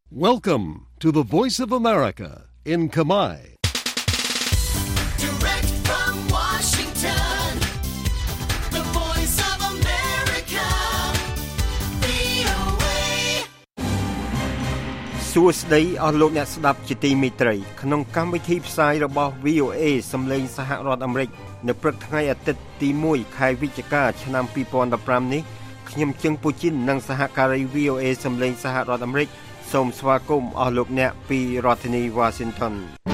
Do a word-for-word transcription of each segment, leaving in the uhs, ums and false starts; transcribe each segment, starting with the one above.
Welcome to the Voice of America in Khmer. Direct from Washington, the Voice of America, វី អូ เอសួស្តីអស់លោកអ្នកស្ដាប់ជាទីមេត្រីក្នុងកម្មវិធីផ្សាយរបស់ វី អូ เอ សំឡេងសហរដ្ឋអាមេរិកនៅព្រឹកថ្ងៃអាទិត្យទីមួយខែវិច្ឆិកាឆ្នាំពីរពាន់ដប់ប្រាំនេះខ្ញុំជឹងពូជីននិងសហការី វី អូ เอ សំឡេងសហរដ្ឋអាមេរិកសូមស្វាគមន៍អស់លោកអ្នកពីរដ្ឋធានី Washington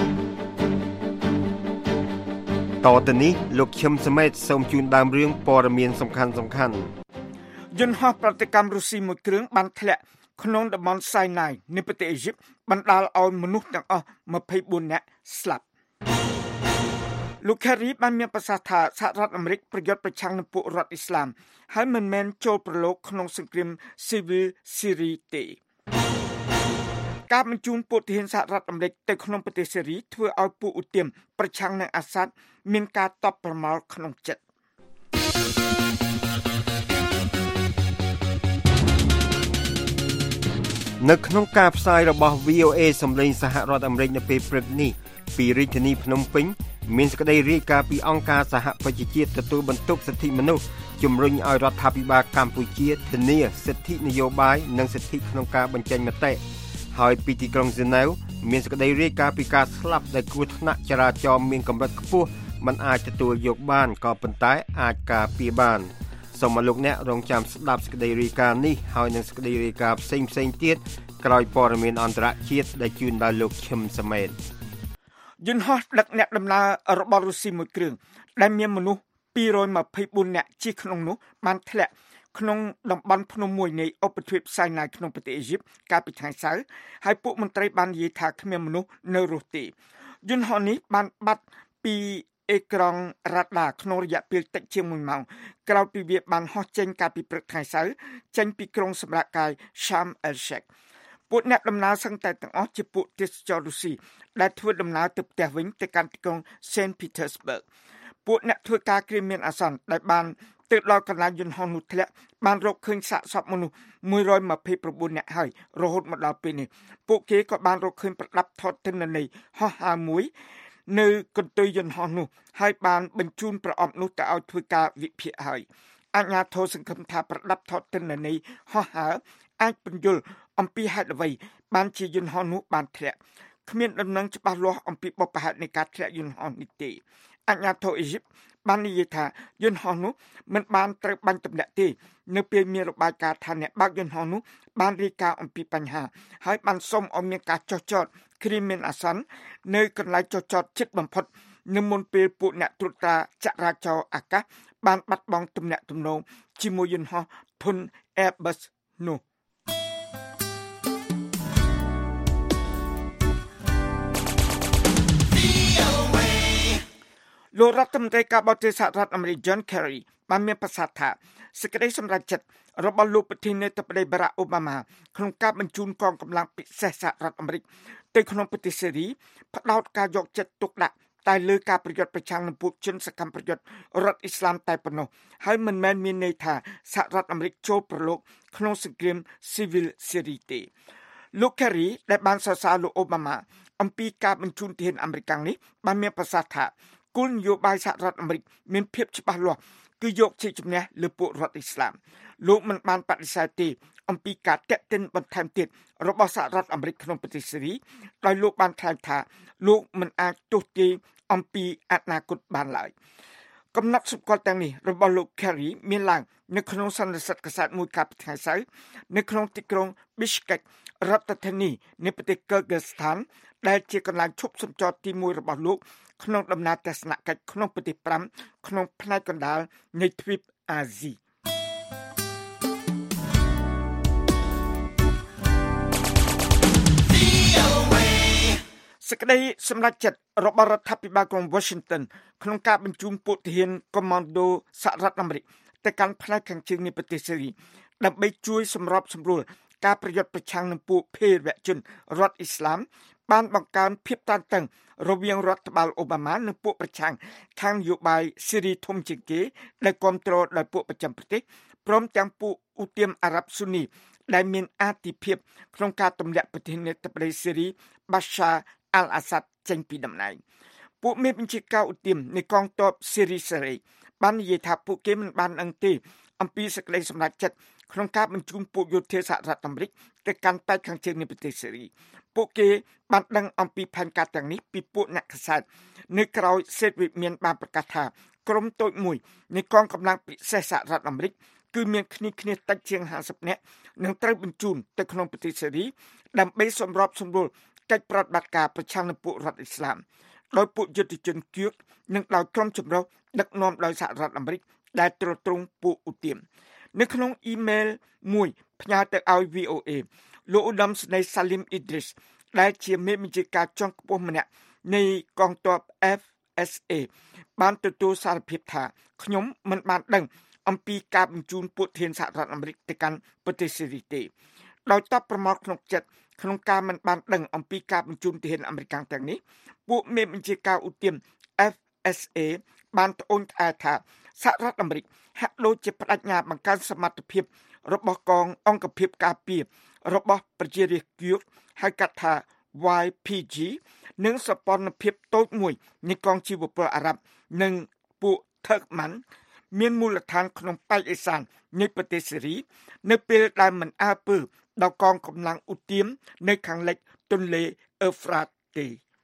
តទៅនេះលោកឈឹមសមេតសូមជូនដើមរឿងព័ត៌មានសំខាន់សំខាន់យន្តហោះប្រតិកម្មរុស្ស៊ីមួយគ្រឿងបានធ្លាក់ក្នុងតំបន់សៃណាយនៃប្រទេសអ៊ីជីបបណ្ដាលឲ្យមនុស្សទាំងអស់ម្ភៃបួននាក់ស្លាប់លោក Kerry បានមានប្រសាសន៍ថាសហរដ្ឋអាមេរិកប្រយុទ្ធប្រឆាំងនឹងពួករដ្ឋអ៊ីស្លាមហើយមិនមែនចូលប្រឡូកក្នុងសង្គ្រាមស៊ីវិលស៊ីរីទេការបញ្ជូនពួកទាហានសហរដ្ឋអាមេរិកទៅក្នុងប្រទេសសេរីធ្វើឲ្យពួកឧទាមប្រឆាំងនឹងអាសាដមានការតបប្រមល់ក្នុងចិត្តនៅក្នុងការផ្សាយរបស់ វី អូ เอ សំឡេងសហរដ្ឋអាមេរិកនៅពេលព្រឹកនេះពីរាជធានីភ្នំពេញមានសេចក្តីរាយការណ៍ពីអង្គការសហប្រជាជាតិទទួលបន្ទុកសិទ្ធិមនុស្សជំរុញឲ្យរដ្ឋាភិបាលកម្ពុជាធានាសិទ្ធិនយោបាយនិងសិទ្ធិក្នុងការបញ្ចេញមតិហើយពីទីក្រុងហ្សឺណែវមានសេចក្តីរាយការណ៍ពីការស្លាប់ដែលគ្រោះថ្នាក់ចរាចរណ៍មានកម្រិតខ្ពស់មិនអាចទទួលយកបានក៏ប៉ុន្តែអាចការពារបានសូមឲ្យលោកអ្នករងចាំស្ដាប់សេចក្តីរាយការណ៍នេះហើយនឹងសេចក្តីរាយការណ៍ផ្សេងផ្សេងទៀតក្រោយព័ត៌មានអន្តរជាតិដែលជូនដោយលោកឈឹមសមេតយន្តហោះដឹកអ្នកដំណើររបស់រុស្ស៊ីមួយគ្រឿងដែលមានមនុស្សពីររយម្ភៃបួននាក់ជិះក្នុងនោះបានធ្លាក់ក្នុងតំបន់ភ្នំមួយនៃឧបទ្វីបសៃណាយក្នុងប្រទេសអ៊ីជីបកាលពីថ្ងៃសៅរ៍ហើយពួកមន្ត្រីបាននិយាយថាគ្មានមនុស្សនៅរស់ទេយន្តហោះនេះបានបាត់ពីអេក្រង់រ៉ាដាក្នុងរយៈពេលតិចជាងមួយម៉ោងក្រោយពីវាបានហោះចេញកាលពីព្រឹកថ្ងៃសៅរ៍ចេញពីក្រុងសម្រាប់កាយ Sharm el-Sheikh ពួកអ្នកដំណើរសឹងតែទាំងអស់ជាពួកទេសចររុស្ស៊ីដែលធ្វើដំណើរទៅផ្ទះវិញទៅកាន់ទីក្រុង Saint Petersburg ពួកអ្នកធ្វើការគ្រាមានអាសន្នដែលបានទៅដល់កន្លែងយន្តហោះនោះធ្លាក់បានរកឃើញសាកសពមនុស្សមួយរយម្ភៃប្រាំបួននាក់ហើយរហូតមកដល់ពេលនេះពួកគេក៏បានរកឃើញប្រដាប់ថតទិន្នន័យហោះហើរមួយនៅកន្ទុយយន្តហោះនោះហើយបានបញ្ជូនប្រអប់នោះទៅឲ្យធ្វើការវិភាគហើយអាជ្ញាធរសង្ឃឹមថាប្រដាប់ថតទិន្នន័យហោះហើរអាចពន្យល់អំពីហេតុអ្វីបានជាយន្តហោះនោះបានធ្លាក់គ្មានដំណឹងច្បាស់លាស់អំពីបុព្វហេតុនៃការធ្លាក់យន្តហោះនេះទេអាជ្ញាធរអ៊ីជីបបាននិយាយថាយន្តហោះនោះមិនបានត្រូវបាញ់ទម្លាក់ទេនៅពេលមានរបាយការណ៍ថាអ្នកបើកយន្តហោះនោះបានរាយការណ៍អំពីបញ្ហាហើយបានសុំឲ្យមានការចុះចតគ្រាមានអាសន្ននៅកន្លែងចុះចតជិតបំផុតនៅមុនពេលពួកអ្នកត្រួតត្រាចរាចរណ៍អាកាសបានបាត់បង់ទំនាក់ទំនងជាមួយយន្តហោះធុន Airbus នោះលោករដ្ឋមន្ត្រីការបរទេសសហរដ្ឋអាមេរិក John Kerry បានមានប្រសាសន៍ថាសេចក្តីសម្រេចចិត្តរបស់លោកប្រធានាធិបតី Barack Obama ក្នុងការបញ្ជូនកងកម្លាំងពិសេសសហរដ្ឋអាមេរិកទៅក្នុងប្រទេសសេរីផ្ដោតការយកចិត្តទុកដាក់តែលើការប្រយុទ្ធប្រឆាំងនឹងពួកជនសកម្មប្រយុទ្ធរដ្ឋអ៊ីស្លាមតែប៉ុណ្ណោះហើយមិនមែនមានន័យថាសហរដ្ឋអាមេរិកចូលប្រឡូកក្នុងសង្គ្រាមស៊ីវិលសេរីទេលោក Kerry ដែលបានសរសើរលោក Obama អំពីការបញ្ជូនទាហានអាមេរិកនេះបានមានប្រសាសន៍ថាគោលនយោបាយសហរដ្ឋអាមេរិកមានភាពច្បាស់លាស់គឺយកជ័យជំនះលើពួករដ្ឋអ៊ីស្លាមលោកមិនបានបដិសេធទេអំពីការតាក់ទិនបន្ថែមទៀតរបស់សហរដ្ឋអាមេរិកក្នុងប្រទេសសេរីដោយលោកបានថ្លែងថាលោកមិនអាចទស្សន៍ទាយអំពីអនាគតបានឡើយកំណត់សម្គាល់ទាំងនេះរបស់លោក Kerry មានឡើងនៅក្នុងសន្និសីទកាសែតមួយកាលពីថ្ងៃសៅរ៍នៅក្នុងទីក្រុង Bishkek រដ្ឋធានីនៃប្រទេស Kyrgyzstan ដែលជាកន្លែងឈប់សម្ចតទីមួយរបស់លោកក្នុងដំណើរទស្សនកិច្ចក្នុងប្រទេសប្រាំក្នុងផ្នែកកណ្ដាលនៃទ្វីបអាស៊ីសេចក្តីសម្រេចចិត្តរបស់រដ្ឋាភិបាលក្រុង Washington ក្នុងការបញ្ជូនពួកទាហានកុម្ម៉ាន់ដូសហរដ្ឋអាមេរិកទៅកាន់ផ្នែកខាងជើងនៃប្រទេសសេរីដើម្បីជួយសម្របសម្រួលការប្រយុទ្ធប្រឆាំងនឹងពួកភេរវជនរដ្ឋអ៊ីស្លាមបានបង្កើនភាពតានតឹងរវាងរដ្ឋបាលអូបាម៉ានិងពួកប្រឆាំងខាងនយោបាយសេរីធំជាងគេដែលគ្រប់គ្រងដោយពួកប្រចាំប្រទេសព្រមទាំងពួកឧទាមអារ៉ាប់ស៊ូនីដែលមានអាទិភាពក្នុងការទម្លាក់ប្រធានាធិបតីស៊េរី Bashar al-Assad ចេញពីតំណែងពួកមេបញ្ជាការឧទាមនៃកងទ័ពស៊េរីសេរីបាននិយាយថាពួកគេមិនបានដឹងទេអំពីសេចក្តីសម្រេចចិត្តក្នុងការបញ្ជូនពួកយោធាសហរដ្ឋអាមេរិកទៅកាន់ប៉ែកខាងជើងនៃប្រទេសស៊េរីពួកគេបានដឹងអំពីផែនការទាំងនេះពីពួកអ្នកកាសែតនៅក្រោយសេតវិមានបានប្រកាសថាក្រុមតូចមួយនៃកងកម្លាំងពិសេសសហរដ្ឋអាមេរិកគឺមានគ្នាគ្នាតិចជាងห้าสิบនាក់នឹងត្រូវបញ្ជូនទៅក្នុងប្រទេសស៊េរីដើម្បីសម្របសម្រួលកិច្ចប្រតិបត្តិការប្រឆាំងនឹងពួករដ្ឋអ៊ីស្លាមដោយពួកយុទ្ធជនគៀកនិងដោយក្រុមចម្រុះដឹកនាំដោយសហរដ្ឋអាមេរិកដែលទ្រទ្រង់ពួកឧទាមនៅក្នុងអ៊ីមែលមួយផ្ញើទៅឲ្យ វី អូ អេ លោកឧត្តមសេនីយ៍ Salim Idris ដែលជាមេបញ្ជាការជាន់ខ្ពស់ម្នាក់នៃកងទ័ព เอฟ เอส เอ បានទទួលសារភាពថាខ្ញុំមិនបានដឹងអំពីការបញ្ជូនពួកធានសហរដ្ឋអាមេរិកទៅកាន់ប្រទេសស៊េរីទេដោយតបប្រមាថក្នុងចិត្តក្នុងការមិនបានដឹងអំពីការបញ្ជូនទាហានអាមេរិកទាំងនេះពួកមេបញ្ជាការឧទាម เอฟ เอส เอ បានត្អូញត្អែថាសហរដ្ឋអាមេរិកហាក់ដូចជាបដិញ្ញាបង្កើនសមត្ថភាពរបស់កងអង្គភាពការពាររបស់ប្រជារាស្ត្រគៀកហៅកាត់ថា วาย พี จี និងសពន្ធភាពតូចមួយនៃកងជីវពលអារ៉ាប់និងពួក Turkmen មានមូលដ្ឋានក្នុងប៉ែកឦសាននៃប្រទេសស៊េរីនៅពេលដែលមិនអើពើដល់កងកម្លាំងឧទាមនៅខាងលិចទន្លេអ៊ឺហ្វ្រ៉ាតទេ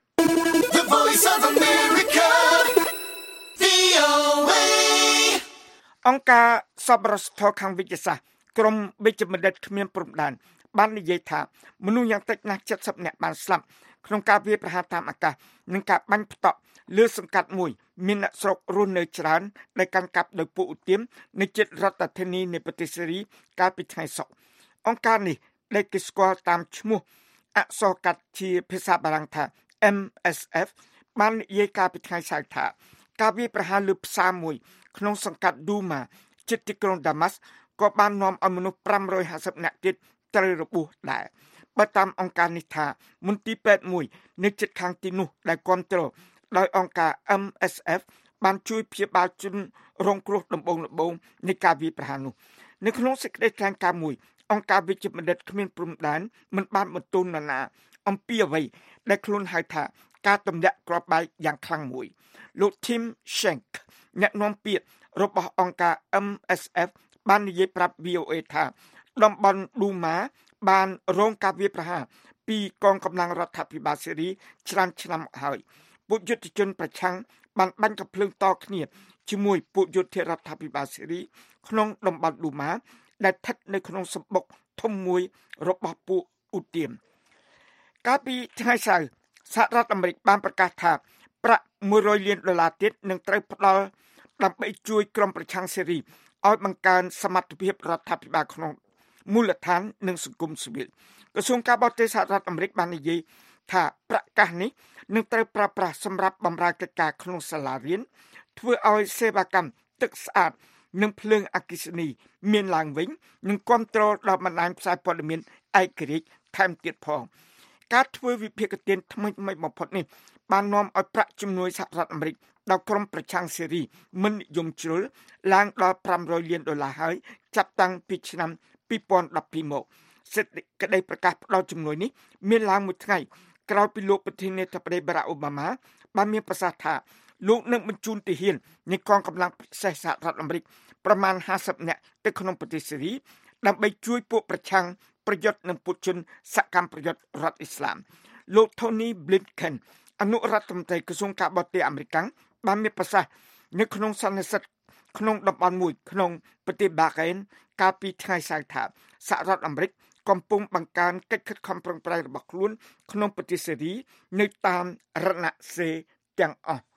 The Voice of America វី អូ เอអង្គការសប្បុរសធម៌ខាងវិទ្យាសាស្ត្រក្រុមវិជ្ជបណ្ឌិតគ្មានព្រំដែនបាននិយាយថាមនុស្សយ៉ាងតិចណាស់เจ็ดสิบនាក់បានស្លាប់ក្នុងការវាយប្រហារតាមអាកាសនិងការបាញ់ផ្តក់លើសង្កាត់មួយមានអ្នកស្រុករស់នៅច្រើនដែលកាន់កាប់ដោយពួកឧទាមនៅជិតរដ្ឋធានីនៃប្រទេសស៊េរីកាលពីថ្ងៃសុក្រអង្គការនេះដែលគេស្គាល់តាមឈ្មោះអក្សរកាត់ជាភាសាបារាំងថា เอ็ม เอส เอฟ បាននិយាយកាលពីថ្ងៃសៅរ៍ថាការវាយប្រហារលើផ្សារមួយក្នុងសង្កាត់ឌូម៉ាជិតទីក្រុងដាម៉ាស់ក៏បាននាំឲ្យមនុស្សfive hundred fiftyនាក់ទៀតត្រូវរបួសដែរបើតាមអង្គការនេះថាមន្ទីរពេទ្យមួយនៅជិតខាងទីនោះដែលគ្រប់គ្រងដោយអង្គការ เอ็ม เอส เอฟ បានជួយព្យាបាលជនរងគ្រោះដំបូងដំបូងនៃការវាយប្រហារនោះនៅក្នុងសេចក្តីថ្លែងការណ៍មួយអង្គការវិជ្ជាបណ្ឌិតគ្មានព្រំដែនមិនបានបន្ទោសនរណាអំពីអ្វីដែលខ្លួនហៅថាការទម្លាក់គ្រាប់បែកយ៉ាងខ្លាំងមួយលោក Tim Schenck អ្នកនាំពាក្យរបស់អង្គការ เอ็ม เอส เอฟ បាននិយាយប្រាប់ វី អូ អេ ថាតំបន់ឌូម៉ាបានរងការវាយប្រហារពីកងកម្លាំងរដ្ឋាភិបាលស៊េរីច្រើនឆ្នាំហើយពួកយុទ្ធជនប្រឆាំងបានបាញ់កាំភ្លើងតគ្នាជាមួយពួកយោធារដ្ឋាភិបាលស៊េរីក្នុងតំបន់ឌូម៉ាដែលស្ថិតនៅក្នុងសម្បុកធំមួយរបស់ពួកឧទាមកាលពីថ្ងៃសៅរ៍សហរដ្ឋអាមេរិកបានប្រកាសថាប្រាក់one hundredលានដុល្លារទៀតនឹងត្រូវផ្ដល់ដើម្បីជួយក្រុមប្រឆាំងស៊េរីឲ្យបង្កើនសមត្ថភាពរដ្ឋាភិបាលក្នុងមូលដ្ឋាននិងសង្គមស៊ីវិលក្រសួងការបរទេសសហរដ្ឋអាមេរិកបាននិយាយថាប្រកាសនេះនឹងត្រូវប្រើប្រាស់សម្រាប់បម្រើកិច្ចការក្នុងសាលារៀនធ្វើឲ្យសេវាកម្មទឹកស្អាតនិងភ្លើងអគ្គិសនីមានឡើងវិញនិងគ្រប់គ្រងដល់បណ្ដាញផ្សាយព័ត៌មានឯករាជ្យថែមទៀតផងការធ្វើវិភាគទានថ្មីថ្មីបំផុតនេះបាននាំឲ្យប្រាក់ជំនួយសហរដ្ឋអាមេរិកដល់ក្រុមប្រឆាំងស៊េរីមិននិយមជ្រុលឡើងដល់five hundredលានដុល្លារហើយចាប់តាំងពីឆ្នាំtwo thousand twelveមកសេចក្តីប្រកាសផ្ដល់ជំនួយនេះមានឡើងមួយថ្ងៃក្រោយពីលោកប្រធានាធិបតី Barack Obama បានមានប្រសាសន៍ថាលោកនឹងបញ្ជូនទាហាននៃកងកម្លាំងពិសេសសហរដ្ឋអាមេរិកប្រមាណfiftyនាក់ទៅក្នុងប្រទេសស៊េរីដើម្បីជួយពួកប្រឆាំងប្រយុទ្ធនឹងពួកជនសកម្មប្រយុទ្ធរដ្ឋអ៊ីស្លាមលោក Tony Blinken អនុរដ្ឋមន្ត្រីក្រសួងការបរទេសអាមេរិកបានមានប្រសាសន៍នៅក្នុងសន្និសីទក្នុងតំបន់មួយក្នុងប្រទេសបារ៉េនកាលពីថ្ងៃសៅរ៍ថាសហរដ្ឋអាមេរិកកំពុងបង្កើនកិច្ចខិតខំប្រឹងប្រែងរបស់ខ្លួនក្នុងប្រទេសស៊េរីនៅតាមរណសេរីទាំងអស់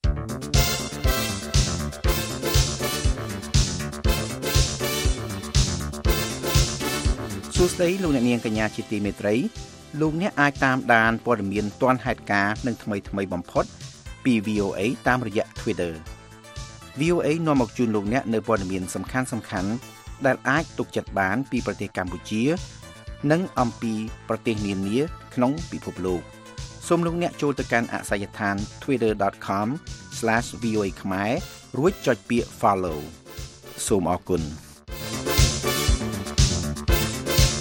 សួស្តីលោកអ្នកនាងកញ្ញាជាទីមេត្រីលោកអ្នកអាចតាមដានព័ត៌មានទាន់ហេតុការណ៍និងថ្មីថ្មីបំផុតពី វី អូ អេ តាមរយៈ Twitter វី អូ អេ នាំមកជូនលោកអ្នកនៅព័ត៌មានសំខាន់សំខាន់ដែលអាចទុកចិត្តបានពីប្រទេសកម្ពុជានិងអំពីប្រទេសនានាក្នុងពិភពលោកសូមលោកអ្នកចូលទៅកាន់អាសយដ្ឋាន twitter dot com slash v o a ខ្មែររួចចុចពាក្យ follow សូមអរគុណ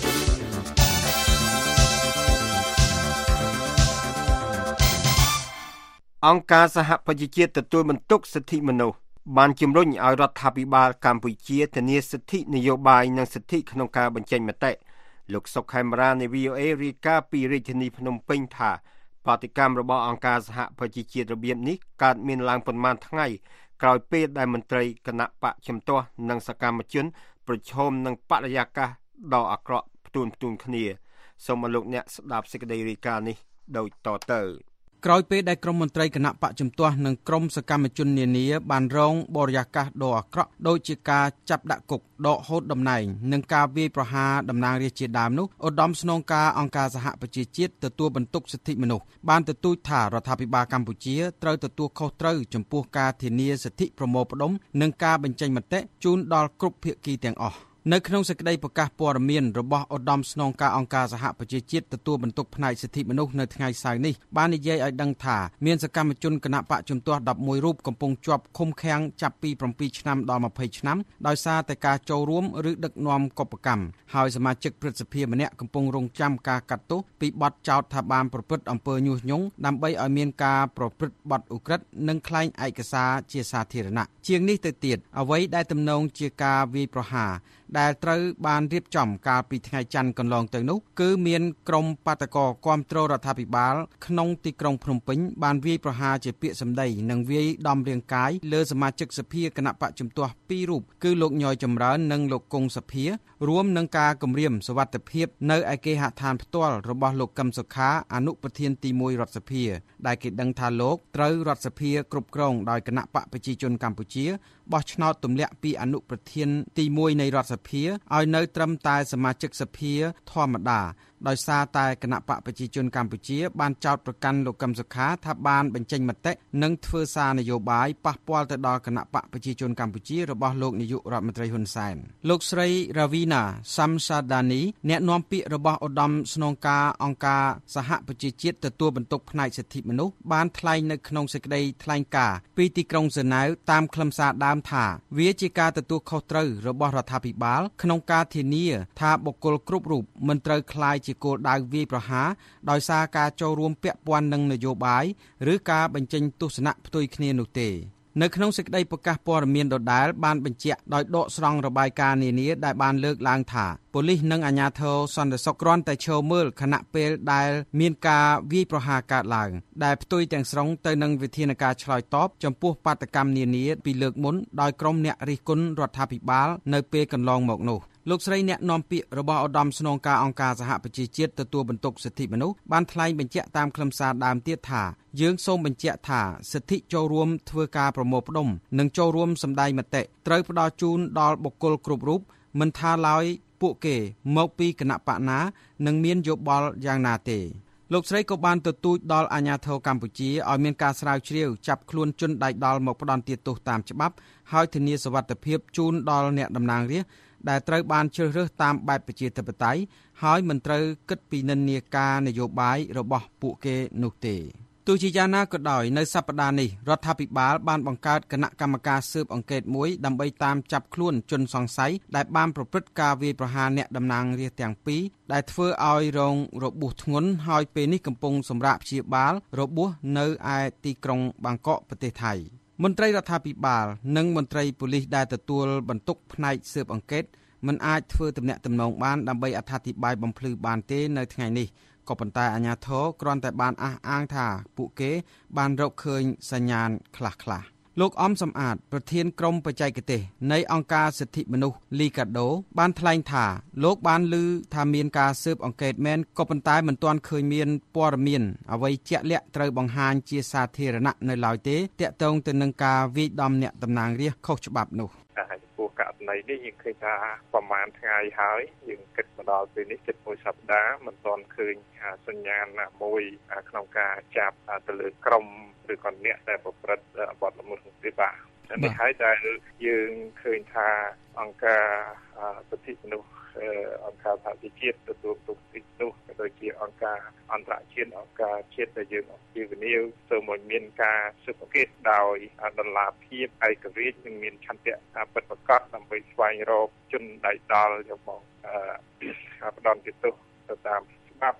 អង្គការសហប្រជាជាតិទទួលបន្ទុកសិទ្ធិមនុស្សបានជំរុញឲ្យរដ្ឋាភិបាលកម្ពុជាធានាសិទ្ធិនយោបាយនិងសិទ្ធិក្នុងការបញ្ចេញមតិលោកសុកខេមរានៃ វី អូ អេ រាយការណ៍ពីរាជធានីភ្នំពេញថាប្រតិកម្មរបស់អង្គការសហប្រជាជាតិរបៀបនេះកើតមានឡើងប៉ុន្មានថ្ងៃក្រោយពេលដែលមន្ត្រីគណៈបកជំទាស់និងសកម្មជនប្រឈមនឹងបរិយាកាសដ៏អាក្រក់ផ្ទួនផ្ទួនគ្នាសូមឲ្យលោកអ្នកស្ដាប់សេចក្តីរាយការណ៍នេះដូចតទៅក្រោយពេលដែលក្រុមមន្ត្រីគណៈបកជំទាស់និងក្រុមសកម្មជននានាបានរងបរិយាកាសដ៏អាក្រក់ដូចជាការចាប់ដាក់គុកដកហូតតំណែងនិងការវាយប្រហារតំណាងរាស្ត្រជាដើមនោះឧត្តមស្នងការអង្គការសហប្រជាជាតិទទួលបន្ទុកសិទ្ធិមនុស្សបានទទូចថារដ្ឋាភិបាលកម្ពុជាត្រូវទទួលខុសត្រូវចំពោះការធានាសិទ្ធិប្រមូលផ្តុំនិងការបញ្ចេញមតិជូនដល់គ្រប់ភាគីទាំងអស់នៅក្នុងសេចក្តីប្រកាសព័ត៌មានរបស់ឧត្តមស្នងការអង្គការសហប្រជាជាតិទទួលបន្ទុកផ្នែកសិទ្ធិមនុស្សនៅថ្ងៃសៅរ៍នេះបាននិយាយឲ្យដឹងថាមានសកម្មជនគណៈបកជំទាស់ដប់មួយរូបកំពុងជាប់ឃុំឃាំងចាប់ពីប្រាំពីរឆ្នាំដល់ម្ភៃឆ្នាំដោយសារតែការចូលរួមឬដឹកនាំកុបកម្មហើយសមាជិកព្រឹទ្ធសភាម្នាក់កំពុងរងចាំការកាត់ទោសពីបទចោទថាបានប្រព្រឹត្តអំពើញុះញង់ដើម្បីឲ្យមានការប្រព្រឹត្តបទឧក្រិដ្ឋនិងក្លែងឯកសារជាសាធារណៈជាងនេះទៅទៀតអ្វីដែលទំនងជាការវាយប្រហារដែលត្រូវបានរៀបចំកាលពីថ្ងៃច័ន្ទកន្លងទៅនោះគឺមានក្រុមបាតកោគាំទ្ររដ្ឋាភិបាលក្នុងទីក្រុងភ្នំពេញបានវាយប្រហារជាពាក្យសម្ដីនិងវាយដំរាងកាយលើសមាជិកសភាគណៈបកជំទាស់ពីររូបគឺលោកញយចម្រើននិងលោកគង់សភារួមនឹងការគម្រាមសុវត្ថិភាពនៅឯគេហដ្ឋានផ្ទាល់របស់លោកកឹមសុខាអនុប្រធានទីមួយរដ្ឋសភាដែលគេដឹងថាលោកត្រូវរដ្ឋសភាគ្រប់គ្រងដោយគណៈបកប្រជាជនកម្ពុជាបោះឆ្នោតទម្លាក់ពីអនុប្រធានទីមួយនៃរដ្ឋសភាឲ្យនៅត្រឹមតែសមាជិកសភាធម្មតាដោយសារតែគណៈបកប្រជាជនកម្ពុជាបានចោទប្រកាន់លោកកឹមសុខាថាបានបញ្ចេញមតិនិងធ្វើសារនយោបាយប៉ះពាល់ទៅដល់គណៈបកប្រជាជនកម្ពុជារបស់លោកនាយករដ្ឋមន្ត្រីហ៊ុនសែនលោកស្រី Ravina Samsadani អ្នកនាំពាក្យរបស់ឧត្តមស្នងការអង្គការសហប្រជាជាតិទទួលបន្ទុកផ្នែកសិទ្ធិមនុស្សបានថ្លែងនៅក្នុងសេចក្តីថ្លែងការណ៍ពីទីក្រុងហ្សឺណែវតាមខ្លឹមសារដើមថាវាជាការទទួលខុសត្រូវរបស់រដ្ឋាភិបាលក្នុងការធានាថាបុគ្គលគ្រប់រូបមិនត្រូវក្លាយជាគោលដៅវាយប្រហារដោយសារការចូលរួមពាក់ព័ន្ធនឹងនយោបាយឬការបញ្ចេញទស្សនៈផ្ទុយគ្នានោះទេនៅក្នុងសេចក្តីប្រកាសព័ត៌មានដដែលបានបញ្ជាក់ដោយដកស្រង់របាយការណ៍នានាដែលបានលើកឡើងថាប៉ូលីសនិងអាជ្ញាធរសន្តិសុខគ្រាន់តែឈរមើលខណៈពេលដែលមានការវាយប្រហារកើតឡើងដែលផ្ទុយទាំងស្រុងទៅនឹងវិធានការឆ្លើយតបចំពោះបាតុកម្មនានាពីលើកមុនដោយក្រុមអ្នករិះគន់រដ្ឋាភិបាលនៅពេលកន្លងមកនោះលោកស្រីអ្នកនាំពាក្យរបស់ឧត្តមស្នងការអង្គការសហប្រជាជាតិទទួលបន្ទុកសិទ្ធិមនុស្សបានថ្លែងបញ្ជាក់តាមខ្លឹមសារដើមទៀតថាយើងសូមបញ្ជាក់ថាសិទ្ធិចូលរួមធ្វើការប្រមូលផ្ដុំនិងចូលរួមសម្ដែងមតិត្រូវផ្ដល់ជូនដល់បុគ្គលគ្រប់រូបមិនថាឡើយពួកគេមកពីគណៈបកណានិងមានយោបល់យ៉ាងណាទេលោកស្រីក៏បានទទូចដល់អាជ្ញាធរកម្ពុជាឲ្យមានការស្រាវជ្រាវចាប់ខ្លួនជនដៃដល់មកផ្ដន្ទាទោសតាមច្បាប់ហើយធានាសុវត្ថិភាពជូនដល់អ្នកតំណាងរាស្ត្រដែលត្រូវបានជ្រើសរើសតាមបែបប្រជាធិបតេយ្យហើយមិនត្រូវគិតពីនិន្នាការនយោបាយរបស់ពួកគេនោះទេទោះជាយ៉ាងណាក៏ដោយនៅសប្តាហ៍នេះរដ្ឋាភិបាលបានបង្កើតគណៈកម្មការស៊ើបអង្កេតមួយដើម្បីតាមចាប់ខ្លួនជនសង្ស័យដែលបានប្រព្រឹត្តការវាយប្រហារអ្នកតំណាងរាស្ត្រទាំងពីរដែលធ្វើឲ្យរងរបួសធ្ងន់ហើយពេលនេះកំពុងសម្រាកព្យាបាលរបួសនៅឯទីក្រុងបាងកកប្រទេសថៃមន្ត្រីរដ្ឋាភិបាលនិងមន្ត្រីប៉ូលីសដែលទទួលបន្ទុកផ្នែកស៊ើបអង្កេតមិនអាចធ្វើទំនាក់ទំនងបានដើម្បីអត្ថាធិប្បាយបំភ្លឺបានទេនៅថ្ងៃនេះក៏ប៉ុន្តែអាជ្ញាធរគ្រាន់តែបានអះអាងថាពួកគេបានរកឃើញសញ្ញាណខ្លះៗលោកអំសំអាតប្រធានក្រុមបច្ចេកទេសនៃអង្គការសិទ្ធិមនុស្សលីកាដូបានថ្លែងថាលោកបានឮថាមានការស៊ើបអង្កេតមែនក៏ប៉ុន្តែមិនទាន់ឃើញមានព័ត៌មានអ្វីជាក់លាក់ត្រូវបង្ហាញជាសាធារណៈនៅឡើយទេទាក់ទងទៅនឹងការវាយដំអ្នកតំណាងរាស្ត្រខុសច្បាប់នោះចំពោះករណីនេះយើងឃើញថាប្រហែលថ្ងៃហើយយើងគិតមកដល់ពេលនេះជិតមួយសប្តាហ៍មិនទាន់ឃើញសញ្ញាណណាមួយក្នុងការចាប់ទៅលើក្រុមឬក៏អ្នកដែលប្រព្រឹត្តបទល្មើសក្នុងទេបាទនេះហើយដែលយើងឃើញថាអង្គការសិទ្ធិមនុស្សអង្គការសហជីវជាតិទទួលទុកទីនោះក៏ដូចជាអង្គការអន្តរជាតិអង្គការជាតិដែលយើងអំពាវនាវសូមឲ្យមានការស៊ើបអង្កេតដោយដុល្លារភាពឯករាជ្យនិងមានឆន្ទៈពិតប្រាកដដើម្បីស្វែងរកជនដៃដល់យកមកផ្ដន់ទោសទៅតាមច្បាប់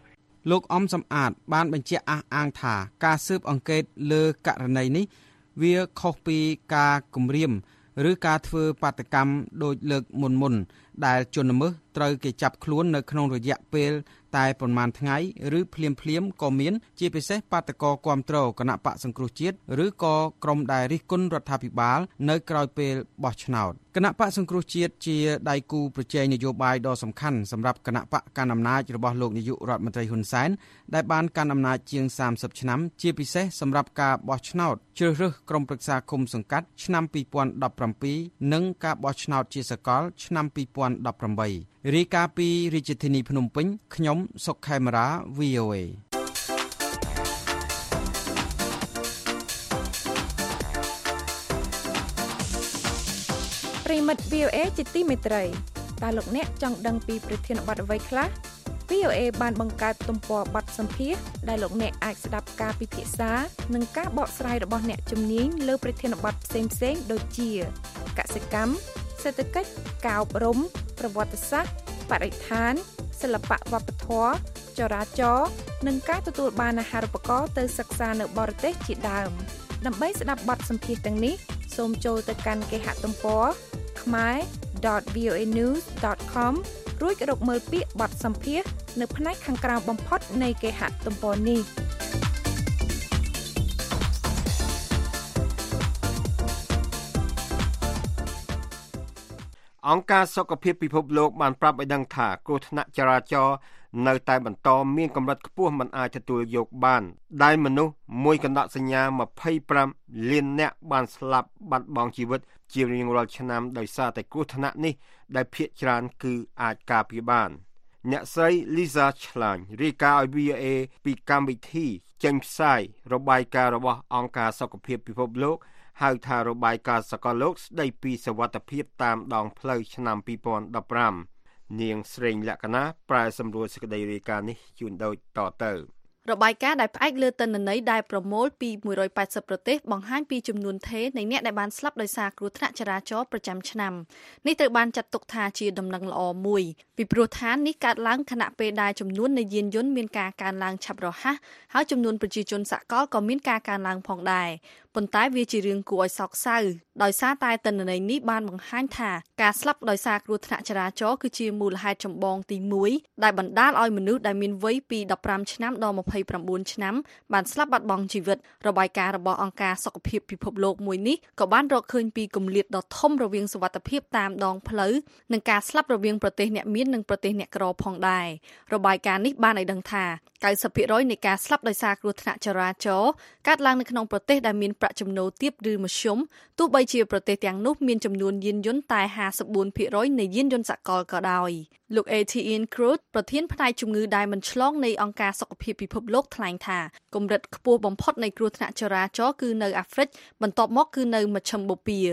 លោកអំសំអាតបានបញ្ជាក់អះអាងថាការស៊ើបអង្កេតលើករណីនេះវាខុសពីការគំរាមឬការធ្វើបាតកម្មដោយលើកមុនមុនដែលជនល្មើសត្រូវគេចាប់ខ្លួននៅក្នុងរយៈពេលតែប្រមាណថ្ងៃឬភ្លាមភ្លាមក៏មានជាពិសេសបាតកោគាំទ្រគណៈបកសង្គ្រោះជាតិឬក៏ក្រុមដែលរិះគន់រដ្ឋាភិបាលនៅក្រោយពេលបោះឆ្នោតគណៈបកសង្គ្រោះជាតិជាដៃគូប្រជែងនយោបាយដ៏សំខាន់សម្រាប់គណៈបកកណ្ដាលអំណាចរបស់លោកនាយករដ្ឋមន្ត្រីហ៊ុនសែនដែលបានកាន់អំណាចជាងសាមសិបឆ្នាំជាពិសេសសម្រាប់ការបោះឆ្នោតជ្រើសរើសក្រុមប្រឹក្សាគុំសង្កាត់ឆ្នាំពីរពាន់ដប់ប្រាំពីរនិងការបោះឆ្នោតជាសកលឆ្នាំពីរពាន់ដប់ប្រាំបីរាយការណ៍ពីរាជធានីភ្នំពេញខ្ញុំសុកខេមរា វី អូ អេប្រិមិត្ត វី អូ អេ ជាទីមេត្រីតើលោកអ្នកចង់ដឹងពីប្រធានបទអ្វីខ្លះ វី អូ អេ បានបង្កើតទំព័របទសម្ភាសន៍ដែលលោកអ្នកអាចស្ដាប់ការពិភាក្សានិងការបកស្រាយរបស់អ្នកជំនាញលើប្រធានបទផ្សេងៗដូចជាកសិកម្មសេដ្ឋកិច្ចការអប់រំប្រវត្តិសាស្ត្របរិស្ថានសិល្បៈវប្បធម៌ចរាចរណ៍និងការទទួលបានអាហារូបករណ៍ទៅសិក្សានៅបរទេសជាដើមដើម្បីស្ដាប់បទសម្ភាសន៍ទាំងនេះសូមចូលទៅកាន់គេហទំព័រ khmer dot v o a news dot com រួចរកមើលពាក្យបទសម្ភាសន៍នៅផ្នែកខាងក្រៅបំផុតនៃគេហទំព័រនេះអង្គការសុខភាពពិភពលោកបានប្រាប់ឲ្យដឹងថាគ្រោះថ្នាក់ចរាចរណ៍នៅតែបន្តមានកម្រិតខ្ពស់មិនអាចទទួលយកបានដែលមនុស្សមួយកណ្ដកសញ្ញាម្ភៃប្រាំលាននាក់បានស្លាប់បាត់បង់ជីវិតជារៀងរាល់ឆ្នាំដោយសារតែគ្រោះថ្នាក់នេះដែលភាគច្រើនគឺអាចការពារបានអ្នកស្រី Lisa Schlein រាយការណ៍ឲ្យ វី អូ អេ ពីកម្មវិធីចេញផ្សាយរបាយការណ៍របស់អង្គការសុខភាពពិភពលោកហៅថារបាយការណ៍សកលលោកស្ដីពីសុវត្ថិភាពតាមដងផ្លូវឆ្នាំពីរពាន់ដប់ប្រាំនាងស្រេងលក្ខណៈប្រែសម្រួលសេចក្តីរាយការណ៍នេះជូនដូចតទៅរបាយការណ៍ដែលផ្អែកលើទិន្នន័យដែលប្រមូលពីមួយរយប៉ែតសិបប្រទេសបង្ហាញពីចំនួនថេរនៃអ្នកដែលបានស្លាប់ដោយសារគ្រោះថ្នាក់ចរាចរណ៍ប្រចាំឆ្នាំនេះត្រូវបានចាត់ទុកថាជាដំណឹងល្អមួយពីព្រោះថានេះកើតឡើងខណៈពេលដែលចំនួននៃយានយន្តមានការកើនឡើងឆាប់រហ័សហើយចំនួនប្រជាជនសកលក៏មានការកើនឡើងផងដែរប៉ុន្តែវាជារឿងគួរឲ្យសោកសៅដោយសារតែទិន្នន័យនេះបានបង្ហាញថាការស្លាប់ដោយសារគ្រោះថ្នាក់ចរាចរណ៍គឺជាមូលហេតុចម្បងទីមួយដែលបណ្ដាលឲ្យមនុស្សដែលមានវ័យពីដប់ប្រាំឆ្នាំដល់ម្ភៃប្រាំបួនឆ្នាំបានស្លាប់បាត់បង់ជីវិតរបាយការណ៍របស់អង្គការសុខភាពពិភពលោកមួយនេះក៏បានរកឃើញពីគម្លាតដ៏ធំរវាងសុវត្ថិភាពតាមដងផ្លូវនិងការស្លាប់រវាងប្រទេសអ្នកមាននិងប្រទេសអ្នកក្រផងដែររបាយការណ៍នេះបានឲ្យដឹងថាកៅសិបភាគរយនៃការស្លាប់ដោយសារគ្រោះថ្នាក់ចរាចរណ៍កើតឡើងនៅក្នុងប្រទេសដែលមានប្រាក់ចំណូលទាបឬមធ្យមទោះបីជាប្រទេសទាំងនោះមានចំនួនយានយន្តតែห้าสิบสี่ភាគរយនៃយានយន្តសកលក៏ដោយលោក Etienne Cruz ប្រធានផ្នែកជំងឺដែលមិនឆ្លងនៃអង្គការសុខភាពពិភពលោកថ្លែងថាកម្រិតខ្ពស់បំផុតនៃគ្រោះថ្នាក់ចរាចរណ៍គឺនៅអាហ្វ្រិកបន្ទាប់មកគឺនៅមជ្ឈិមបូព៌ា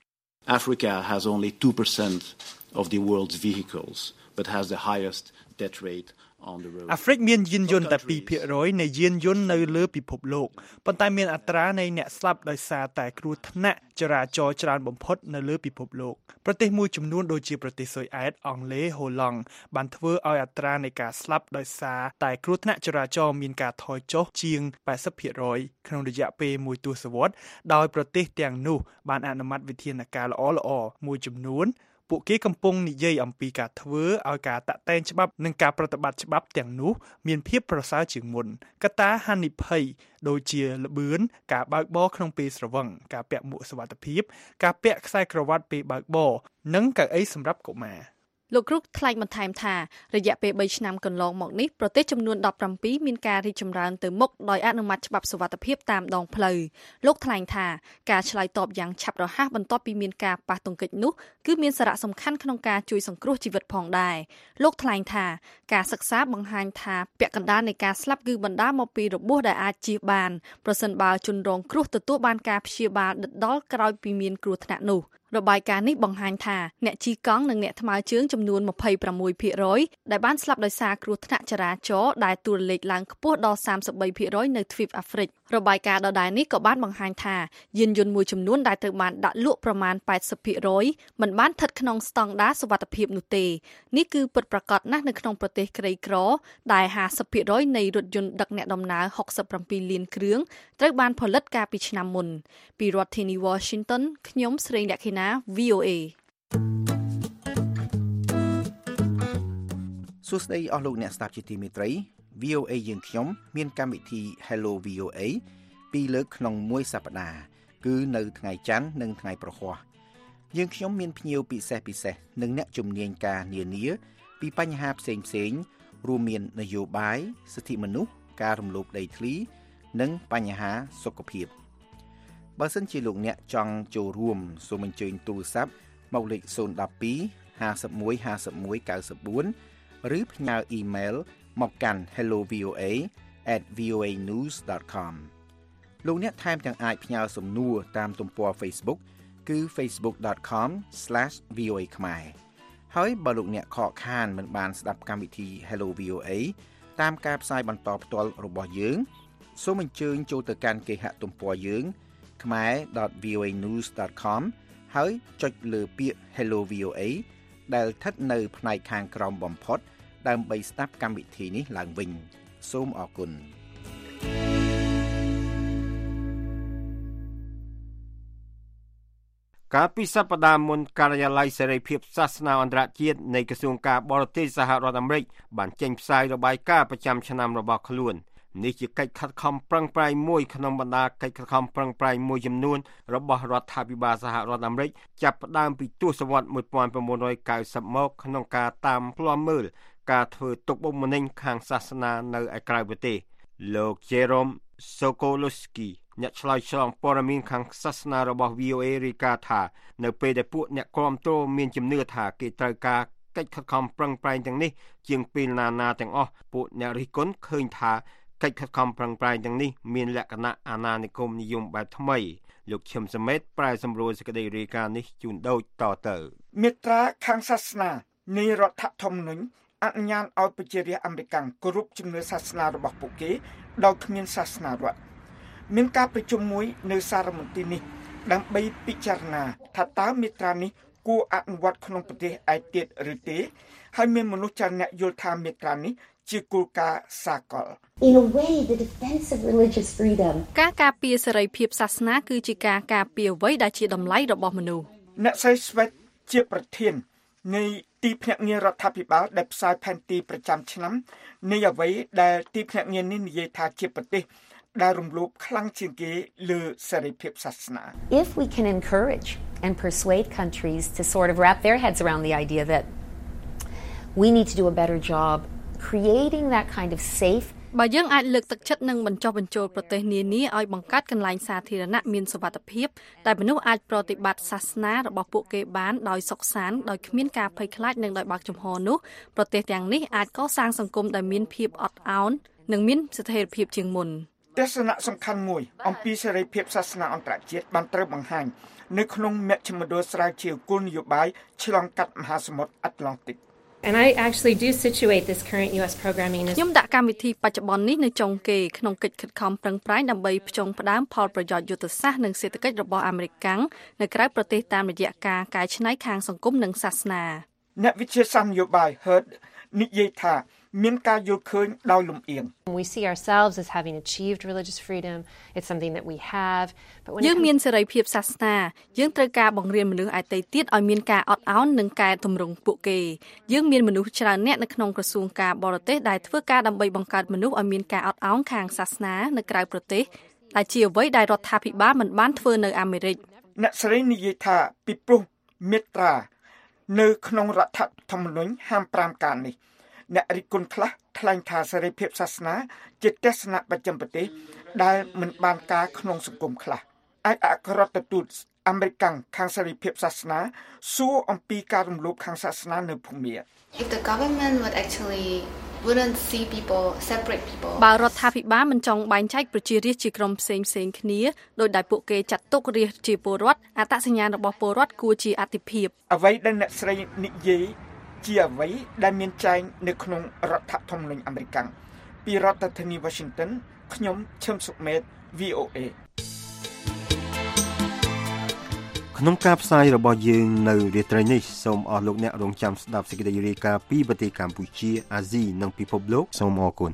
Africa has only two percent of the world's vehicles but has the highest death rate អាហ្វ្រិកមានយានយន្តតែtwoភាគរយនៃយានយន្តនៅលើពិភពលោកប៉ុន្តែមានអត្រានៃអ្នកស្លាប់ដោយសារតែគ្រោះថ្នាក់ចរាចរណ៍ច្រើនបំផុតនៅលើពិភពលោកប្រទេសមួយចំនួនដូចជាប្រទេសស៊ុយអែតអង់គ្លេសហូឡង់បានធ្វើឲ្យអត្រានៃការស្លាប់ដោយសារតែគ្រោះថ្នាក់ចរាចរណ៍មានការថយចុះជាងแปดสิบភាគរយក្នុងរយៈពេលមួយទសវត្សរ៍ដោយប្រទេសទាំងនោះបានអនុម័តវិធានការល្អៗមួយចំនួនពួកគេកំពុងនិយាយអំពីការធ្វើឲ្យការតាក់តែងច្បាប់និងការប្រតិបត្តិច្បាប់ទាំងនោះមានភាពប្រសើរជាងមុនកត្តាហានិភ័យដូចជាល្បឿនការបើកបរក្នុងពេលស្រវឹងការពាក់មួកសុវត្ថិភាពការពាក់ខ្សែក្រវ៉ាត់ពេលបើកបរនិងកៅអីសម្រាប់កុមារលោកគ្រូថ្លែងបន្ថែមថារយៈពេលបីឆ្នាំកន្លងមកនេះប្រទេសចំនួនដប់ប្រាំពីរមានការរីកចម្រើនទៅមុខដោយអនុម័តច្បាប់សុវត្ថិភាពតាមដងផ្លូវលោកថ្លែងថាការឆ្លើយតបយ៉ាងឆាប់រហ័សបន្ទាប់ពីមានការប៉ះទង្គិចនោះគឺមានសារៈសំខាន់ក្នុងការជួយសង្គ្រោះជីវិតផងដែរលោកថ្លែងថាការសិក្សាបង្ហាញថាពាក់កណ្ដាលនៃការស្លាប់គឺបណ្ដាលមកពីរបួសដែលអាចជៀសបានប្រសិនបើជនរងគ្រោះទទួលបានការព្យាបាលដិតដល់ក្រោយពីមានគ្រោះថ្នាក់នោះរបាយការណ៍នេះបង្ហាញថាអ្នកជិះកង់និងអ្នកថ្មើរជើងចំនួនยี่สิบหกភាគរយដែលបានស្លាប់ដោយសារគ្រោះថ្នាក់ចរាចរណ៍ដែលតួលេខឡើងខ្ពស់ដល់สามสิบสามភាគរយនៅទ្វីបអាហ្វ្រិករបាយការណ៍ដដែលនេះក៏បានបង្ហាញថាយានយន្តមួយចំនួនដែលត្រូវបានដាក់លក់ប្រមាណ แปดสิบភាគរย មិនបានស្ថិតក្នុងស្តង់ដារសុវត្ថិភាពនោះទេនេះគឺពិតប្រាកដណាស់នៅក្នុងប្រទេសក្រីក្រដែល ห้าสิบភាគរយ នៃរថយន្តដឹកអ្នកដំណើរ หกสิบเจ็ดលានគ្រឿងត្រូវបានផលិតកាលពីឆ្នាំមុនពីរដ្ឋធានី Washington ខ្ញុំស្រីលក្ខិណា វី អូ เอសួស្តីអស់លោកអ្នកស្ដាប់ជាទីមេត្រី វី អូ เอ យើងខ្ញុំមានកម្មវិធី Hello វី អូ เอ ពីរលើកក្នុងមួយសប្តាហ៍គឺនៅថ្ងៃច័ន្ទនិងថ្ងៃប្រហ័សយើងខ្ញុំមានភ្ញៀវពិសេសពិសេសនិងអ្នកជំនាញការនានាពីបញ្ហាផ្សេងផ្សេងរួមមាននយោបាយសិទ្ធិមនុស្សការរំលោភដីធ្លីនិងបញ្ហាសុខភាពបើសិនជាលោកអ្នកចង់ចូលរួមសូមអញ្ជើញទូរស័ព្ទមកលេខ ศูนย์ หนึ่ง สอง ห้า หนึ่ง ห้า หนึ่ง เก้า สี่ ឬផ្ញើអ៊ីមែលមកកាន់ hello v o a at v o a news dot com លោកអ្នកថែមទាំងអាចផ្ញើសំណួរតាមទំព័រ Facebook គឺ facebook dot com slash v o a ខ្មែរហើយបើលោកអ្នកខកខានមិនបានស្ដាប់កម្មវិធី Hello វី អូ เอ តាមការផ្សាយបន្តផ្ទាល់របស់យើងសូមអញ្ជើញចូលទៅកាន់គេហទំព័រយើង khmae dot v o a news dot com ហើយចុចលើពាក្យ Hello វី អូ เอ ដែលស្ថិតនៅផ្នែកខាងក្រោមបំផុតដើម្បីស្ដាប់កម្មវិធីនេះឡើងវិញសូមអរគុណកាលពីសប្តាហ៍មុនការិយាល័យសេរីភាពសាសនាអន្តរជាតិនៃក្រសួងការបរទេសសហរដ្ឋអាមេរិកបានចេញផ្សាយរបាយការណ៍ប្រចាំឆ្នាំរបស់ខ្លួននេះជាកិច្ចខិតខំប្រឹងប្រែងមួយក្នុងបណ្ដាកិច្ចខិតខំប្រឹងប្រែងមួយចំនួនរបស់រដ្ឋាភិបាលសហរដ្ឋអាមេរិកចាប់ផ្ដើមពីទសវត្សរ៍một nghìn chín trăm chín mươiមកក្នុងការតាមឃ្លាំមើលការធ្វើទុកបុកម្នេញខាងសាសនានៅឯក្រៅប្រទេសលោក Jerome Sokolowski អ្នកឆ្លើយឆ្លងព័ត៌មានខាងសាសនារបស់ វី អូ เอ រាយការណ៍ថានៅពេលដែលពួកអ្នកគាំទ្រមានជំនឿថាគេត្រូវការកិច្ចខិតខំប្រឹងប្រែងទាំងនេះជាងពេលណាណាទាំងអស់ពួកអ្នករិះគន់ឃើញថាកិច្ចខិតខំប្រឹងប្រែងទាំងនេះមានលក្ខណៈអាណានិគមនិយមបែបថ្មីលោកឈឹមសមេតប្រែសម្រួលសេចក្តីរាយការណ៍នេះជូនដូចតទៅមេត្រាខាងសាសនានៃរដ្ឋធម្មនុញ្ញអនុញ្ញាតឲ្យប្រជារាស្ត្រអាមេរិកគោរពជំនឿសាសនារបស់ពួកគេដោយគ្មានសាសនារដ្ឋមានការប្រជុំមួយនៅសារមន្ទីរនេះដើម្បីពិចារណាថាតើមេត្រានេះគួរអនុវត្តក្នុងប្រទេសឯទៀតឬទេហើយមានមនុស្សច្រើនអ្នកយល់ថាមេត្រានេះជាគោលការណ៍សាកល In a way the defense of religious freedom ការការពារសេរីភាពសាសនាគឺជាការការពារអ្វីដែលជាតម្លៃរបស់មនុស្សអ្នកស្រីស្វេតជាប្រធាននៃទីភ្នាក់ងាររដ្ឋាភិបាលដែលផ្សាយផែនទីប្រចាំឆ្នាំនៃអ្វីដែលទីភ្នាក់ងារនេះនិយាយថាជាប្រទេសដែលរំលោភខ្លាំងជាងគេលើសេរីភាពសាសនា If we can encourage and persuade countries to sort of wrap their heads around the idea that we need to do a better job creating that kind of safe បើយើងអាចលើកទឹកចិត្តនិងបញ្ចុះបញ្ចូលប្រទេសនានាឲ្យបង្កើតកន្លែងសាធារណៈមានសុវត្ថិភាពដែលមនុស្សអាចប្រតិបត្តិសាសនារបស់ពួកគេបានដោយសុខសាន្តដោយគ្មានការភ័យខ្លាចនិងដោយបើកចំហនោះប្រទេសទាំងនេះអាចកសាងសង្គមដែលមានភាពអត់ឱននិងមានស្ថិរភាពជាងមុនទស្សនៈសំខាន់មួយអំពីសេរីភាពសាសនាអន្តរជាតិបានត្រូវបង្ហាញនៅក្នុងមជ្ឈមណ្ឌលស្រាវជ្រាវគោលនយោបាយឆ្លងកាត់មហាសមុទ្រអាត្លង់ទិក And I actually do situate this current U S programming as ខ្ញុំដាក់កម្មវិធីបច្ចុប្បន្ននេះនៅចុងគេក្នុងកិច្ចខិតខំប្រឹងប្រែងដើម្បីផ្ចង់ផ្ដើមផលប្រយោជន៍យុទ្ធសាស្ត្រនិងសេដ្ឋកិច្ចរបស់អាមេរិកកាំងនៅក្រៅប្រទេសតាមរយៈការកែច្នៃខាងសង្គមនិងសាសនាអ្នកវិទ្យាសាស្ត្រនយោបាយ Herd និយាយថាមានការយល់ឃើញដោយលំអៀង We see ourselves as having achieved religious freedom. It's something that we have. But when យើងមានសេរីភាពសាសនាយើងត្រូវការបង្រៀនមនុស្សឯទៃទៀតឲ្យមានការអត់ឱននិងកែតម្រង់ពួកគេយើងមានមនុស្សច្រើនអ្នកនៅក្នុងក្រសួងការបរទេសដែលធ្វើការដើម្បីបង្កើតមនុស្សឲ្យមានការអត់ឱនខាងសាសនានៅក្រៅប្រទេសដែលជាអ្វីដែលរដ្ឋាភិបាលមិនបានធ្វើនៅអាមេរិកអ្នកស្រីនិយាយថាពីព្រោះមេត្រានៅក្នុងរដ្ឋធម្មនុញ្ញហាមប្រាមការនេះអ្នករិះគន់ខ្លះថ្លែងថាសេរីភាពសាសនាជាទស្សនៈបច្ចឹមប្រទេសដែលមិនបានការក្នុងសង្គមខ្លះឯកអគ្គរដ្ឋទូតអាមេរិកខាងសេរីភាពសាសនាសួរអំពីការរំលោភខាងសាសនានៅភូមា If the government would actually wouldn't see people separate people បើរដ្ឋាភិបាលមិនចង់បែងចែកប្រជារាស្ត្រជាក្រុមផ្សេងផ្សេងគ្នាដោយដែលពួកគេចាត់ទុករាស្ត្រជាពលរដ្ឋអត្តសញ្ញាណរបស់ពលរដ្ឋគួរជាអតិភិបអ្វីដែលអ្នកស្រីនិយាយជាអ្វីដែលមានចែងនៅក្នុងរដ្ឋធម្មនុញ្ញអាមេរិកពីរដ្ឋធានី Washington ខ្ញុំឈឹមសុមេតវី អូ เอក្នុងការផ្សាយរបស់យើងនៅរាត្រីនេះសូមអស់លោកអ្នករងចាំស្ដាប់សេចក្តីរាយការណ៍ពីប្រទេសកម្ពុជាអាស៊ីនិងពិភពលោកសូមអរគុណ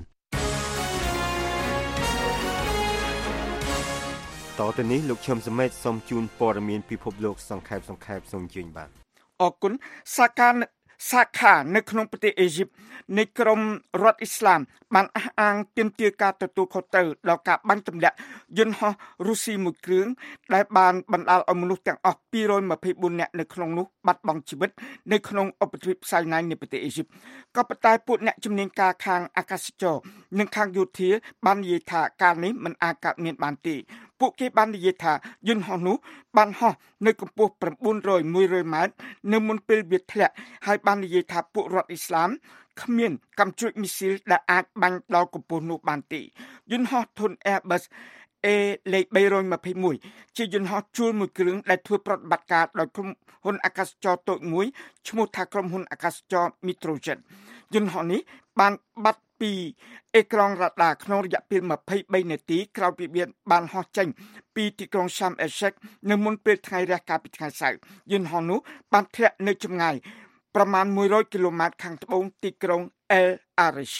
តទៅនេះលោកឈឹមសមេតសូមជូនព័ត៌មានពិភពលោកសង្ខេបសង្ខេបសូមជើញបាទអរគុណសាខាសាខានៅក្នុងប្រទេសអេស៊ីបនៃក្រមរដ្ឋអ៊ីស្លាមបានអះអាងទាមទារការទទួលខុសត្រូវដល់ការបាញ់ទម្លាក់យន្តហោះរុស្ស៊ីមួយគ្រឿងដែលបានបណ្ដាលឲ្យមនុស្សទាំងអស់ពីររយម្ភៃបួននាក់នៅក្នុងនោះបាត់បង់ជីវិតនៅក្នុងឧបទ្វីបសាយណៃនៃប្រទេសអេស៊ីបក៏ប៉ុន្តែពួកអ្នកជំនាញការខាងអាកាសចរនិងខាងយោធាបាននិយាយថាការនេះមិនអាចកើតមានបានទេពួកគេបាននិយាយថាយន្តហោះនោះបានហោះនៅកម្ពស់៩រយ មួយរយម៉ែត្រនៅមុនពេលវាធ្លាក់ហើយបាននិយាយថាពួករដ្ឋអ៊ីស្លាមគ្មានកាំជ្រួចមីស៊ីលដែលអាចបាញ់ដល់កម្ពស់នោះបានទេយន្តហោះធុន Airbus A លេខបីរយម្ភៃមួយជាយន្តហោះជួលមួយគ្រឿងដែលធ្វើប្រតិបត្តិការដោយក្រុមហ៊ុនអាកាសចរតូចមួយឈ្មោះថាក្រុមហ៊ុនអាកាសចរ Metrojet យន្តហោះនេះបានបាត់ពីអេក្រង់រ៉ាដាក្នុងរយៈពេលម្ភៃបីនាទីក្រោយពីបានហោះចេញពីទីក្រុង Sharm el-Sheikh នៅមុនពេលថ្ងៃរះកាលពីថ្ងៃសៅរ៍យន្តហោះនោះបានធ្លាក់នៅចម្ងាយប្រមាណមួយរយគីឡូម៉ែត្រខាងត្បូងទីក្រុង El Arish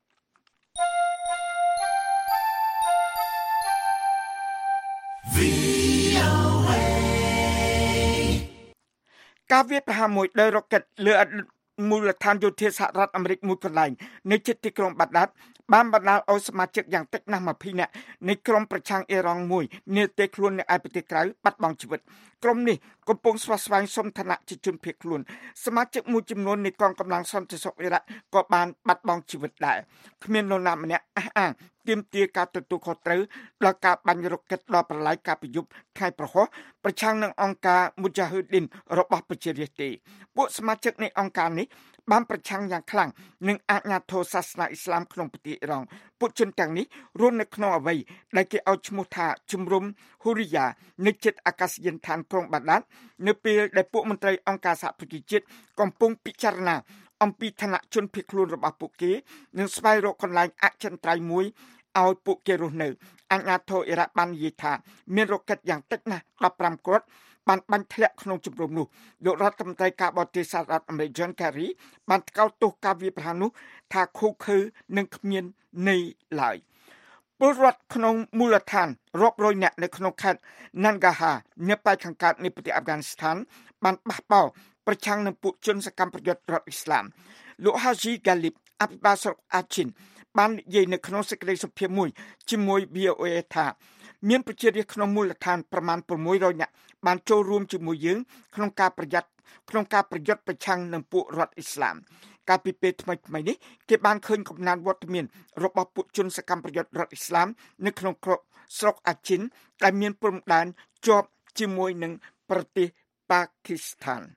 ការវាយប្រហារមួយដោយរ៉ុកកែតលើមូលដ្ឋានយោធាសហរដ្ឋអាមេរិកមួយកន្លែងនៅជិតទីក្រុងបាដាតបានបណ្ដាលឲ្យសមាជិកយ៉ាងតិចណាស់ម្ភៃនាក់នៃក្រុមប្រឆាំងអ៊ីរ៉ង់មួយនាទីខ្លួននៅឯប្រទេសក្រៅបាត់បង់ជីវិតក្រុមនេះកំពុងស្វាស្វែងសុំឋានៈជាជនភៀសខ្លួនសមាជិកមួយចំនួននៃកងកម្លាំងសន្តិសុខអ៊ីរ៉ាក់ក៏បានបាត់បង់ជីវិតដែរគ្មាននរណាម្នាក់អះអាងទាមទារការទទួលខុសត្រូវដល់ការបាញ់រ៉ុកកែតដល់ប្រឡាយការប្រយុទ្ធថ្ងៃប្រហោះប្រឆាំងនឹងអង្គការ Mujahideen របស់ប្រជារាស្ត្រទេពួកសមាជិកនៃអង្គការនេះបានប្រឆាំងយ៉ាងខ្លាំងនឹងអាជ្ញាធរសាសនាអ៊ីស្លាមក្នុងប្រទេសអ៊ីរ៉ង់ពួកជនទាំងនេះរស់នៅក្នុងអ្វីដែលគេឲ្យឈ្មោះថាជំរំហ៊ូរីយ៉ានៅជិតអាកាសយានដ្ឋានក្រុងបាដាតនៅពេលដែលពួកមន្ត្រីអង្គការសហប្រជាជាតិកំពុងពិចារណាអំពីឋានៈជនភៀសខ្លួនរបស់ពួកគេនិងស្វែងរកកន្លែងអចិន្ត្រៃយ៍មួយឲ្យពួកគេរស់នៅអាជ្ញាធរអ៊ីរ៉ាក់បាននិយាយថាមានរ៉ុកកែតយ៉ាងតិចណាស់ដប់ប្រាំគ្រាប់បានបាញ់ធ្លាក់ក្នុងជំរំនោះលោករដ្ឋមន្ត្រីការបរទេសសហរដ្ឋអាមេរិក John Kerry បានថ្កោលទោសការវាយប្រហារនោះថាឃោរឃៅនិងគ្មានន័យឡើយពលរដ្ឋក្នុងមូលដ្ឋានរាប់រយនាក់នៅក្នុងខេត្ត Nangarhar នៅប៉ែកខាងកើតនៃប្រទេសអាហ្វហ្គានីស្ថានបានបះបោរប្រឆាំងនឹងពួកជនសកម្មប្រយុទ្ធរដ្ឋអ៊ីស្លាមលោក Haji Galib អភិបាលស្រុក Achin បាននិយាយនៅក្នុងសេចក្តីសម្ភាសន៍មួយជាមួយ វី អូ អេ ថាមានប្រជារាស្ត្រក្នុងមូលដ្ឋានប្រមាណ៦រយនាក់បានចូលរួមជាមួយយើងក្នុងការប្រយ័ត្នក្នុងការប្រយុទ្ធប្រឆាំងនឹងពួករដ្ឋអ៊ីស្លាមកាលពីពេលថ្មីៗនេះគេបានឃើញកំណើនវត្តមានរបស់ពួកជនសកម្មប្រយុទ្ធរដ្ឋអ៊ីស្លាមនៅក្នុងស្រុកអាជីនដែលមានព្រំដែនជាប់ជាមួយនឹងប្រទេសប៉ាគីស្ថាន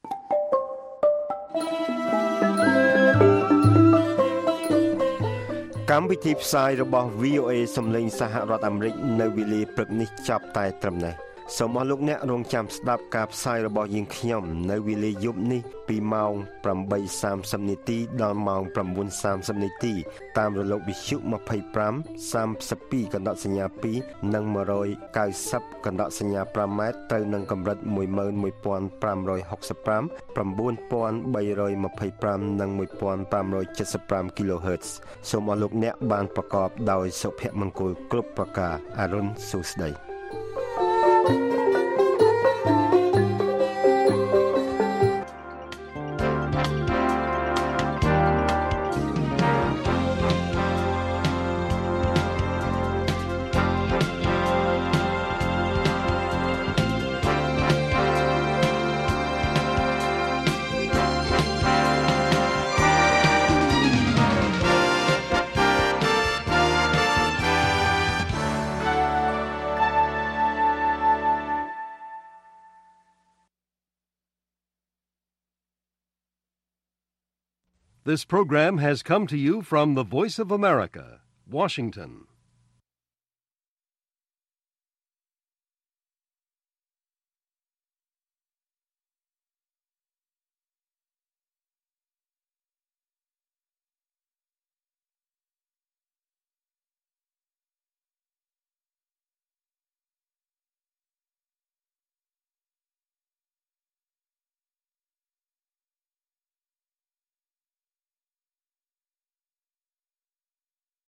កម្មវិធីផ្សាយរបស់ វី អូ អេ សំឡេងសហរដ្ឋអាមេរិកនៅវេលាព្រឹកនេះចាប់តែត្រឹមនេះសូមអរលោកអ្នករងចាំស្ដាប់ការផ្សាយរបស់យើងខ្ញុំនៅវេលាយប់នេះពីម៉ោងប្រាំបីសាមសិបនាទីដល់ម៉ោងប្រាំបួនសាមសិបនាទីតាមរលកវិទ្យុម្ភៃប្រាំ សាមសិបពីរកណ្ដកសញ្ញាពីរនិងមួយរយកៅសិបកណ្ដកសញ្ញាប្រាំម៉ែត្រទៅនឹងកម្រិតមួយម៉ឺនមួយពាន់ប្រាំរយហុកសិបប្រាំ ប្រាំបួនពាន់បីរយម្ភៃប្រាំនិងមួយពាន់ប្រាំរយចិតសិបប្រាំ kHz សូមអរលោកអ្នកបានប្រកបដោយសុភមង្គលគ្រប់ប្រការអរុនសុស្ដី This program has come to you from the Voice of America, Washington.